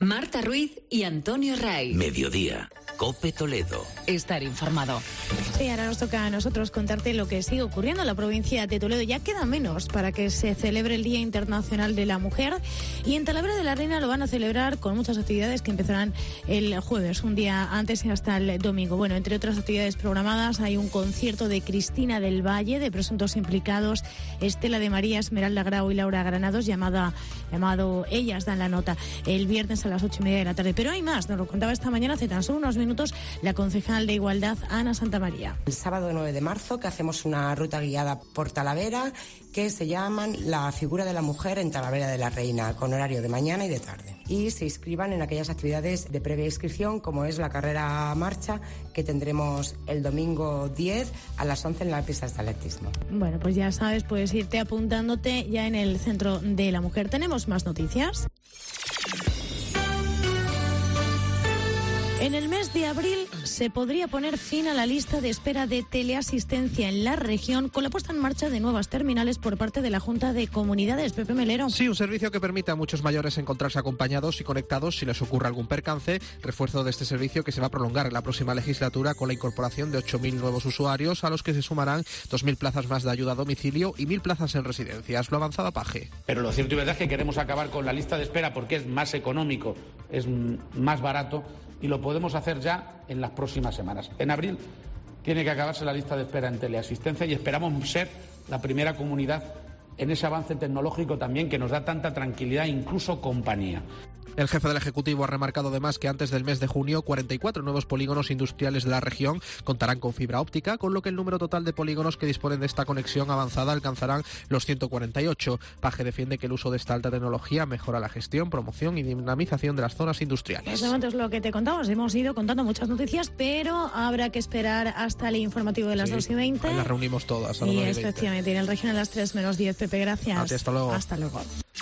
Marta Ruiz y Antonio Ray. Mediodía. COPE Toledo. Estar informado. Sí, ahora nos toca a nosotros contarte lo que sigue ocurriendo en la provincia de Toledo. Ya queda menos para que se celebre el Día Internacional de la Mujer y en Talavera de la Reina lo van a celebrar con muchas actividades que empezarán el jueves, un día antes y hasta el domingo. Bueno, entre otras actividades programadas hay un concierto de Cristina del Valle, de presuntos implicados Estela de María, Esmeralda Grau y Laura Granados, llamado Ellas Dan la Nota, el viernes a las 8:30 de la tarde. Pero hay más, nos lo contaba esta mañana hace tan solo unos minutos la concejal de Igualdad, Ana Santamaría. El sábado 9 de marzo que hacemos una ruta guiada por Talavera que se llaman La figura de la mujer en Talavera de la Reina, con horario de mañana y de tarde. Y se inscriban en aquellas actividades de previa inscripción, como es la carrera marcha, que tendremos el domingo 10 a las 11 en las pistas de atletismo. Bueno, pues ya sabes, puedes irte apuntándote ya en el Centro de la Mujer. ¿Tenemos más noticias? En el mes de abril se podría poner fin a la lista de espera de teleasistencia en la región con la puesta en marcha de nuevas terminales por parte de la Junta de Comunidades. Pepe Melero. Sí, un servicio que permite a muchos mayores encontrarse acompañados y conectados si les ocurre algún percance. Refuerzo de este servicio que se va a prolongar en la próxima legislatura con la incorporación de 8.000 nuevos usuarios, a los que se sumarán 2.000 plazas más de ayuda a domicilio y 1.000 plazas en residencias. Lo avanzaba Paje. Pero lo cierto y verdad es que queremos acabar con la lista de espera porque es más económico, es más barato. Y lo podemos hacer ya en las próximas semanas. En abril tiene que acabarse la lista de espera en teleasistencia y esperamos ser la primera comunidad en ese avance tecnológico también que nos da tanta tranquilidad, incluso compañía. El jefe del Ejecutivo ha remarcado además que antes del mes de junio 44 nuevos polígonos industriales de la región contarán con fibra óptica, con lo que el número total de polígonos que disponen de esta conexión avanzada alcanzarán los 148. Paje defiende que el uso de esta alta tecnología mejora la gestión, promoción y dinamización de las zonas industriales. Pues de momento es lo que te contamos. Hemos ido contando muchas noticias, pero habrá que esperar hasta el informativo de las 2:20. Ahí las reunimos todas a las 9:20. Efectivamente, en el regional a las 3:10. Pepe, gracias. A ti, hasta luego. Hasta luego.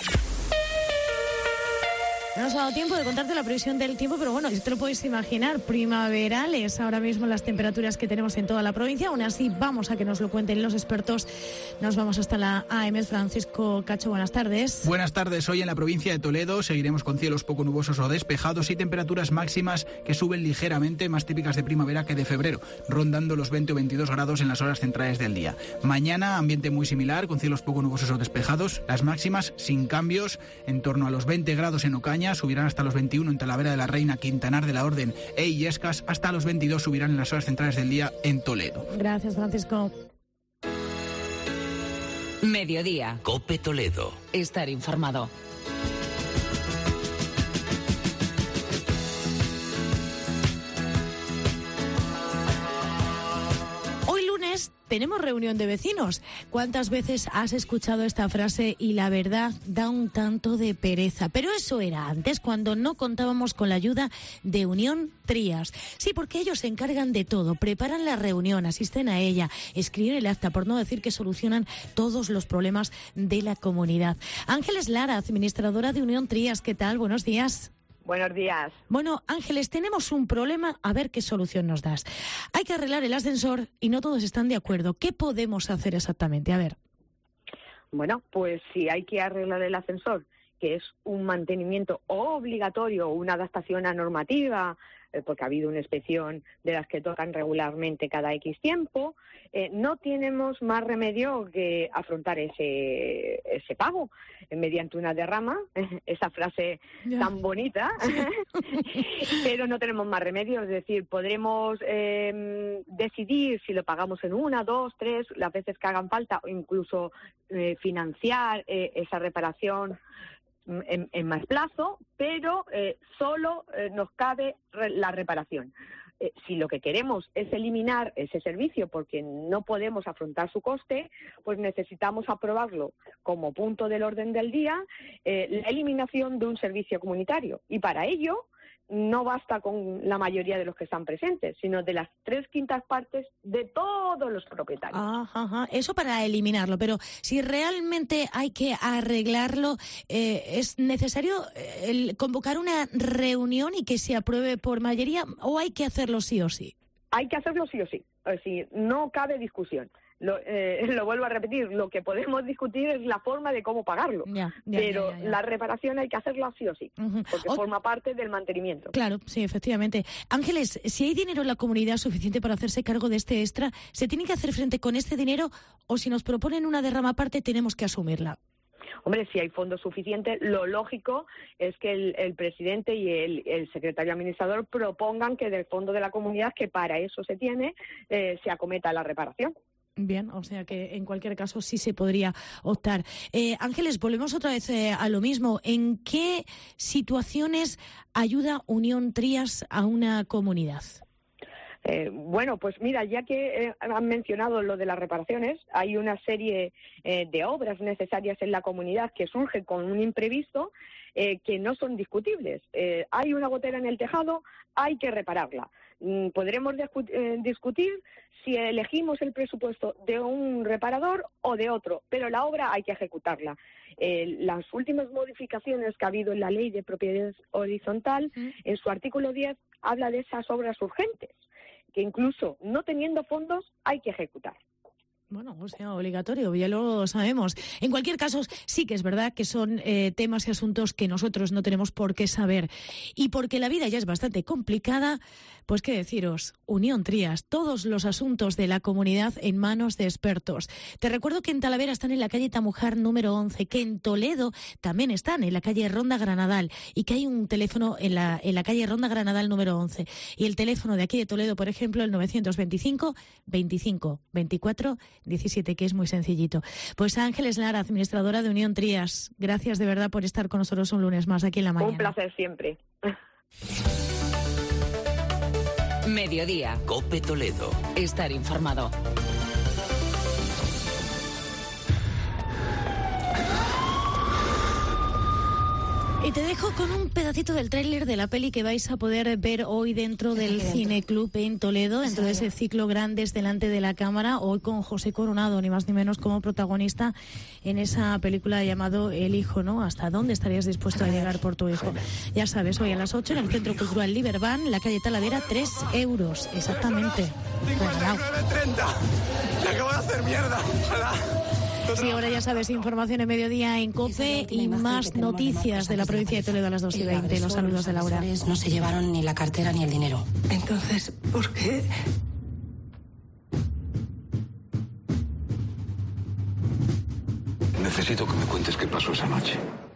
No nos ha dado tiempo de contarte la previsión del tiempo, pero bueno, ya te lo puedes imaginar, primaverales ahora mismo las temperaturas que tenemos en toda la provincia. Aún así, vamos a que nos lo cuenten los expertos. Nos vamos hasta la AM. Francisco Cacho, buenas tardes. Buenas tardes. Hoy en la provincia de Toledo seguiremos con cielos poco nubosos o despejados y temperaturas máximas que suben ligeramente, más típicas de primavera que de febrero, rondando los 20 o 22 grados en las horas centrales del día. Mañana, ambiente muy similar, con cielos poco nubosos o despejados, las máximas sin cambios, en torno a los 20 grados en Ocaña, subirán hasta los 21 en Talavera de la Reina, Quintanar de la Orden e Illescas, hasta los 22 subirán en las horas centrales del día en Toledo. Gracias, Francisco. Mediodía. COPE Toledo. Estar informado. Tenemos reunión de vecinos. ¿Cuántas veces has escuchado esta frase? Y la verdad, da un tanto de pereza. Pero eso era antes, cuando no contábamos con la ayuda de Unión Trías. Sí, porque ellos se encargan de todo. Preparan la reunión, asisten a ella, escriben el acta, por no decir que solucionan todos los problemas de la comunidad. Ángeles Lara, administradora de Unión Trías. ¿Qué tal? Buenos días. Buenos días. Bueno, Ángeles, tenemos un problema, a ver qué solución nos das. Hay que arreglar el ascensor y no todos están de acuerdo. ¿Qué podemos hacer exactamente? A ver. Bueno, pues si hay que arreglar el ascensor, que es un mantenimiento obligatorio, una adaptación a normativa, porque ha habido una inspección de las que tocan regularmente cada X tiempo, no tenemos más remedio que afrontar ese pago mediante una derrama, esa frase tan bonita, pero no tenemos más remedio, es decir, podremos decidir si lo pagamos en 1, 2, 3, las veces que hagan falta, o incluso financiar esa reparación en más plazo, pero solo nos cabe la reparación. Si lo que queremos es eliminar ese servicio porque no podemos afrontar su coste, pues necesitamos aprobarlo como punto del orden del día, la eliminación de un servicio comunitario. Y para ello no basta con la mayoría de los que están presentes, sino de las 3/5 partes de todos los propietarios. Ajá. Eso para eliminarlo, pero si realmente hay que arreglarlo, ¿es necesario convocar una reunión y que se apruebe por mayoría o hay que hacerlo sí o sí? Hay que hacerlo sí o sí, es decir, no cabe discusión. lo vuelvo a repetir, lo que podemos discutir es la forma de cómo pagarlo, pero la reparación hay que hacerla sí o sí, porque forma parte del mantenimiento. Claro, sí, efectivamente. Ángeles, si hay dinero en la comunidad suficiente para hacerse cargo de este extra, ¿se tiene que hacer frente con este dinero o si nos proponen una derrama aparte tenemos que asumirla? Hombre, si hay fondos suficientes, lo lógico es que el presidente y el secretario administrador propongan que del fondo de la comunidad, que para eso se tiene, se acometa la reparación. Bien, o sea que en cualquier caso sí se podría optar. Ángeles, volvemos otra vez a lo mismo. ¿En qué situaciones ayuda Unión Trías a una comunidad? Bueno, pues mira, ya que han mencionado lo de las reparaciones, hay una serie de obras necesarias en la comunidad que surgen con un imprevisto que no son discutibles. Hay una gotera en el tejado, hay que repararla. Podremos discutir si elegimos el presupuesto de un reparador o de otro, pero la obra hay que ejecutarla. Las últimas modificaciones que ha habido en la Ley de Propiedad Horizontal, en su artículo 10, habla de esas obras urgentes, que incluso no teniendo fondos hay que ejecutar. Bueno, o sea, obligatorio, ya lo sabemos. En cualquier caso, sí que es verdad que son temas y asuntos que nosotros no tenemos por qué saber. Y porque la vida ya es bastante complicada, pues qué deciros, Unión Trías, todos los asuntos de la comunidad en manos de expertos. Te recuerdo que en Talavera están en la calle Tamujar número 11, que en Toledo también están en la calle Ronda Granadal y que hay un teléfono en la calle Ronda Granadal número 11. Y el teléfono de aquí de Toledo, por ejemplo, el 925 25 24 17, que es muy sencillito. Pues Ángeles Lara, administradora de Unión Trías, gracias de verdad por estar con nosotros un lunes más aquí en La Mañana. Un placer siempre. Mediodía. COPE Toledo. Estar informado. Y te dejo con un pedacito del tráiler de la peli que vais a poder ver hoy dentro del Cineclub en Toledo, dentro de ese ciclo Grandes delante de la cámara, hoy con José Coronado, ni más ni menos, como protagonista en esa película llamado El Hijo, ¿no? ¿Hasta dónde estarías dispuesto a llegar por tu hijo? Ya sabes, hoy a las 8 en el Centro Cultural Liberban, la calle Talavera, 3 euros, exactamente. 59,30. Se acabo de hacer mierda. Sí, ahora ya sabes, información en Mediodía en COPE y más noticias de la provincia de Toledo a las 2:20. Los saludos de Laura. No se llevaron ni la cartera ni el dinero. Entonces, ¿por qué? Necesito que me cuentes qué pasó esa noche.